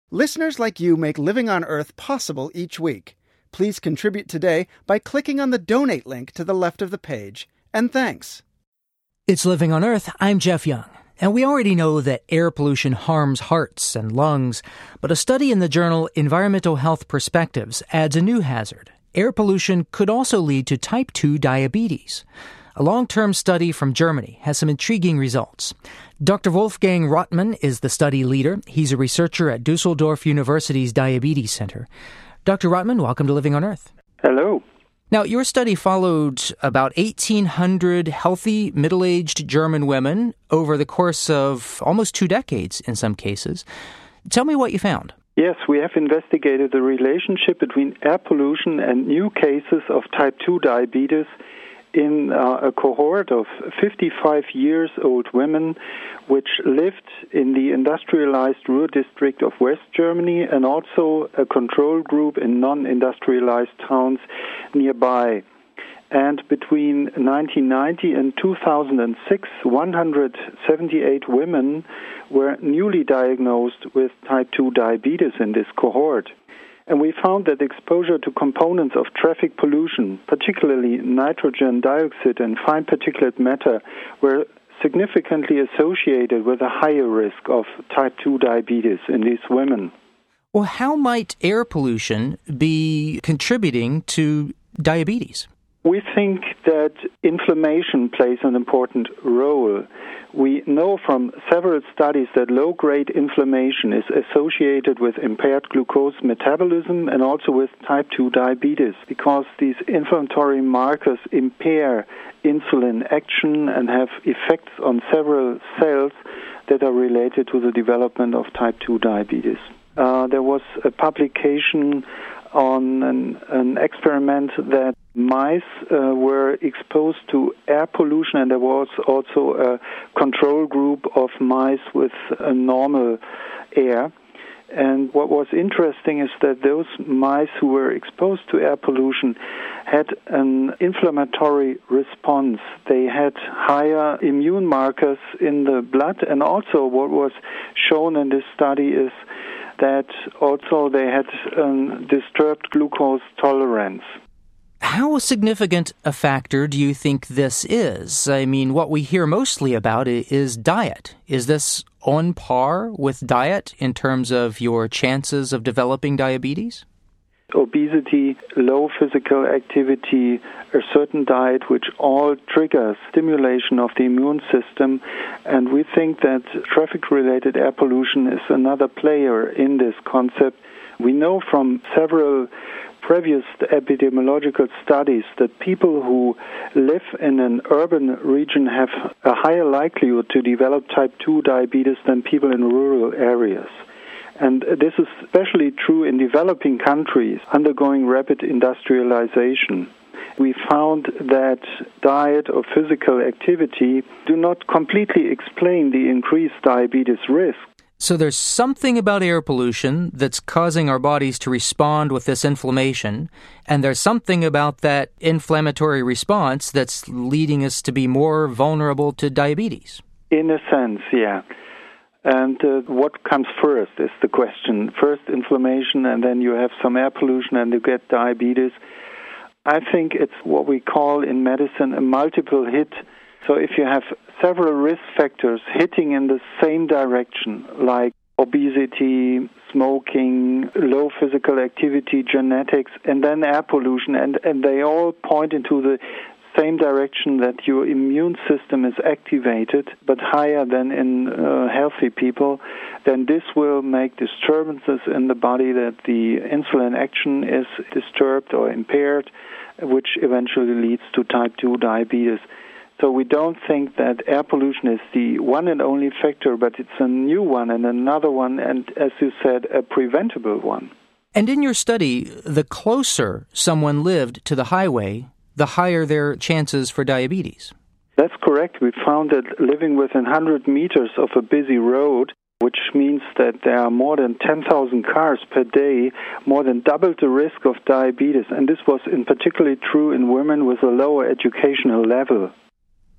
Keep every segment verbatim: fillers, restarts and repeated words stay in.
Listeners like you make Living on Earth possible each week. Please contribute today by clicking on the donate link to the left of the page. And thanks. It's Living on Earth. I'm Jeff Young. And we already know that air pollution harms hearts and lungs, but a study in the journal Environmental Health Perspectives adds a new hazard. Air pollution could also lead to type two diabetes. A long-term study from Germany has some intriguing results. Doctor Wolfgang Rottmann is the study leader. He's a researcher at Dusseldorf University's Diabetes Center. Doctor Rottmann, welcome to Living on Earth. Hello. Now, your study followed about eighteen hundred healthy, middle-aged German women over the course of almost two decades in some cases. Tell me what you found. Yes, we have investigated the relationship between air pollution and new cases of type two diabetes in uh, a cohort of fifty-five years old women which lived in the industrialized Ruhr district of West Germany and also a control group in non-industrialized towns nearby. And between nineteen ninety and two thousand six, one hundred seventy-eight women were newly diagnosed with type two diabetes in this cohort. And we found that exposure to components of traffic pollution, particularly nitrogen dioxide and fine particulate matter, were significantly associated with a higher risk of type two diabetes in these women. Well, how might air pollution be contributing to diabetes? We think that inflammation plays an important role. We know from several studies that low-grade inflammation is associated with impaired glucose metabolism and also with type two diabetes because these inflammatory markers impair insulin action and have effects on several cells that are related to the development of type two diabetes. Uh, there was a publication on an, an experiment that mice uh, were exposed to air pollution, and there was also a control group of mice with a normal air. And what was interesting is that those mice who were exposed to air pollution had an inflammatory response. They had higher immune markers in the blood, and also what was shown in this study is that also they had um, disturbed glucose tolerance. How significant a factor do you think this is? I mean, what we hear mostly about is diet. Is this on par with diet in terms of your chances of developing diabetes? Obesity, low physical activity, a certain diet which all triggers stimulation of the immune system, and we think that traffic-related air pollution is another player in this concept. We know from several previous epidemiological studies that people who live in an urban region have a higher likelihood to develop type two diabetes than people in rural areas. And this is especially true in developing countries undergoing rapid industrialization. We found that diet or physical activity do not completely explain the increased diabetes risk. So there's something about air pollution that's causing our bodies to respond with this inflammation, and there's something about that inflammatory response that's leading us to be more vulnerable to diabetes. In a sense, yeah. And uh, what comes first is the question. First inflammation, and then you have some air pollution and you get diabetes. I think it's what we call in medicine a multiple hit. So if you have several risk factors hitting in the same direction, like obesity, smoking, low physical activity, genetics, and then air pollution, and, and they all point into the same direction that your immune system is activated, but higher than in uh, healthy people, then this will make disturbances in the body that the insulin action is disturbed or impaired, which eventually leads to type two diabetes. So we don't think that air pollution is the one and only factor, but it's a new one and another one, and as you said, a preventable one. And in your study, the closer someone lived to the highway, the higher their chances for diabetes. That's correct. We found that living within one hundred meters of a busy road, which means that there are more than ten thousand cars per day, more than double the risk of diabetes. And this was in particularly true in women with a lower educational level.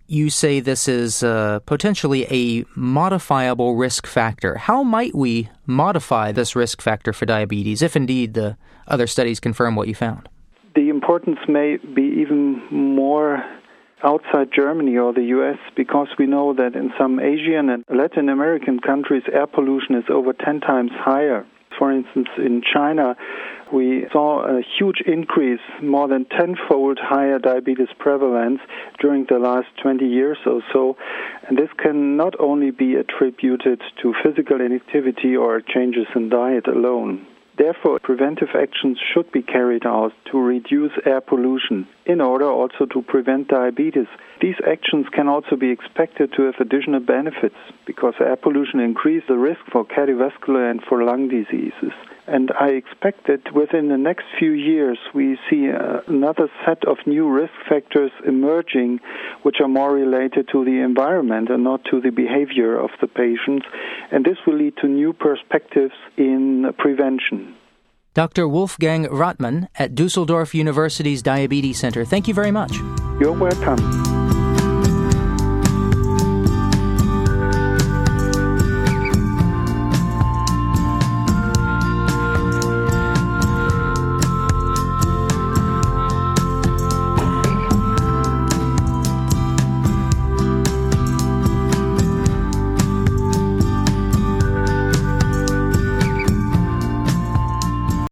you say this is uh, potentially a modifiable risk factor. How might we modify this risk factor for diabetes, if indeed the other studies confirm what you found? The importance may be even more outside Germany or the U S, because we know that in some Asian and Latin American countries, air pollution is over ten times higher. For instance, in China, we saw a huge increase, more than tenfold higher diabetes prevalence during the last twenty years or so. And this can not only be attributed to physical inactivity or changes in diet alone. Therefore, preventive actions should be carried out to reduce air pollution in order also to prevent diabetes. These actions can also be expected to have additional benefits because air pollution increases the risk for cardiovascular and for lung diseases. And I expect that within the next few years we see uh, another set of new risk factors emerging which are more related to the environment and not to the behavior of the patients. And this will lead to new perspectives in prevention. Doctor Wolfgang Rottmann at Dusseldorf University's Diabetes Center, thank you very much. You're welcome.